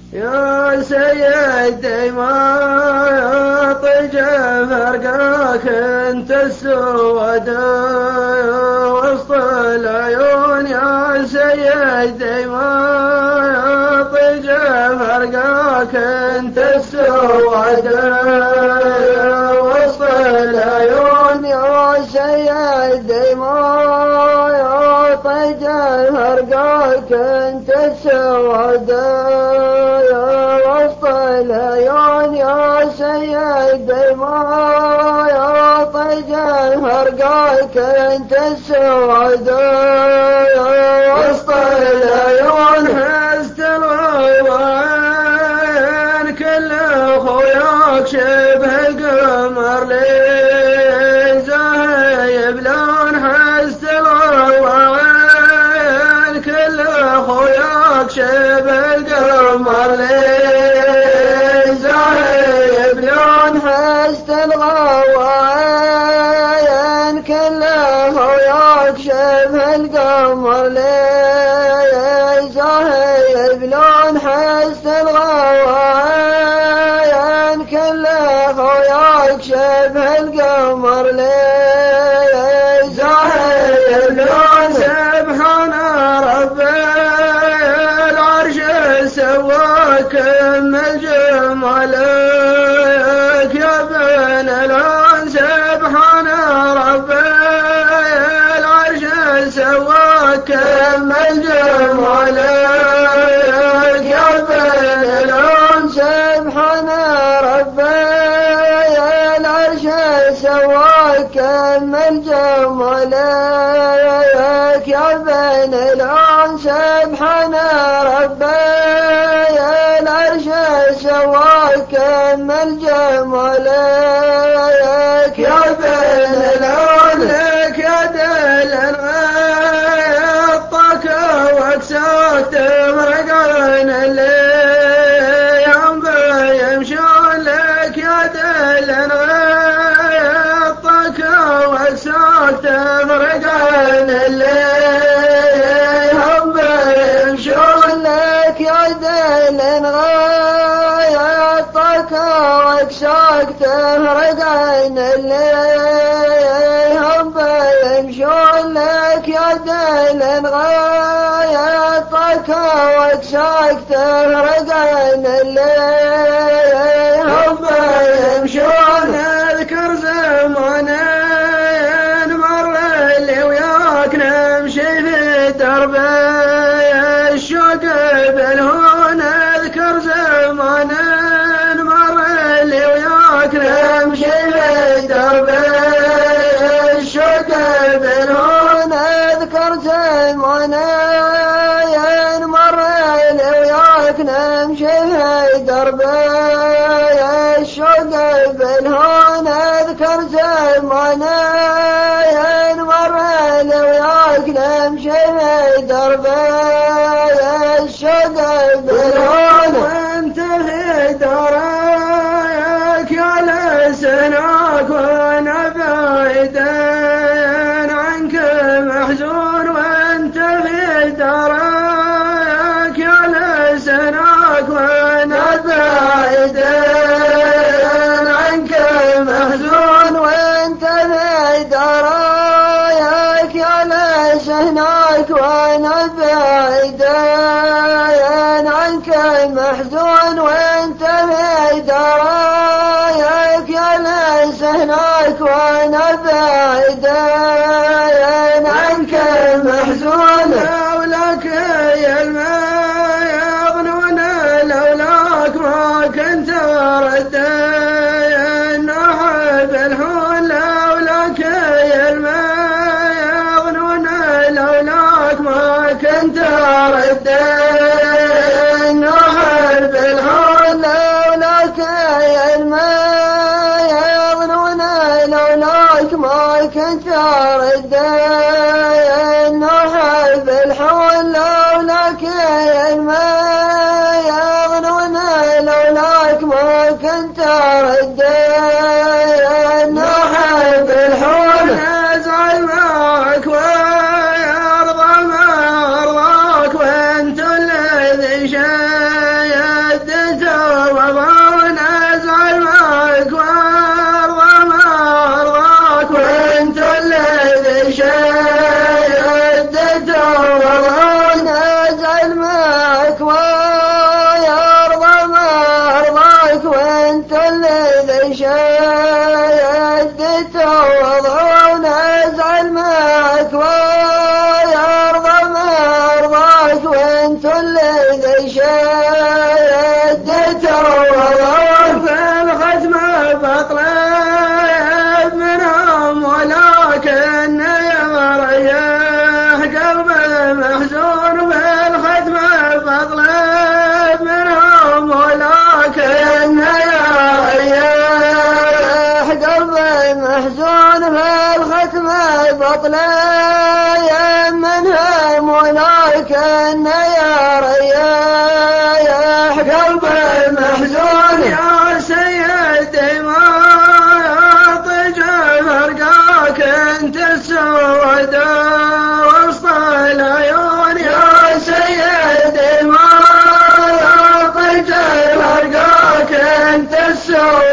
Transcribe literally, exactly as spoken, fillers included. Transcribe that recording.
يا سيدي ما طجى فرقاك انت السود وسط العيون. يا سيدي ما طجى فرقاك انت السود وسط العيون. يا سيدي ما طجى فرقاك انت السود وسط العيون. يا سيدي ما يطج فرقاك انت السود وسط العيون. هزت الغوان كل خوياك شبه القمر لي زايب لون. هزت الغوان كل خوياك شبه القمر لي زايب لون. هزت الغوان كل خوياك شبه القمر لي زايب لون. هزت الغوان كل خوياك شبه القمر لي زايب لون. سبحان ربي العرش سواك من جمالك يا بن العون. سبحان ربي العرش سواك من جمالك يا بن العون. سبحان ربي العرش سواك من جمالك يا بن العون. سبحان ربي العرش سواك من جمالك يا بن العون. لك يد غطاك واكساك تمرقين اللي ينبى يمشون. لك يد غطاك واكساك تمرقين اللي ينبى يمشون. لك يد غطاك واكساك تمرقين اللي ينبى يمشون. لك يد غطاك واكساك تمرقين اللي ينبى يمشون. اذكر زمان مر اللي وياك نمشي في درب الشوق بالهون. اذكر زمان مر اللي وياك نمشي في درب الشوق بالهون. اذكر زمان مر اللي وياك نمشي في درب الشوق بالهون. اذكر زمان مر اللي وياك نمشي في درب الشوق بالهون. وانت في دارك يا لسناك وانا بعيدين عنك محزون. وانت في دارك يا لسناك وانا بعيدين عنك محزون. وانت في دارك يا لسناك وانا بعيدين عنك محزون. وانت في دارك يا لسناك وانا بعيدين عنك محزون. لولاك يا المظنون لولاك ما كنت ردين احب الهون. لولاك يا المظنون لولاك ما كنت ردين احب الهون. لولاك يا المظنون لولاك ما كنت ردين احب الهون. لولاك يا المظنون لولاك ما كنت ردين احب الهون. ازعل معك ويرضى ما ارضاك وانت الذي شايد عقلي منهم ولكن يا رياح قلبي محزون يا سيدي ما يطج فرقاك انت السود وسط العيون يا سيدي ما يطج فرقاك انت السود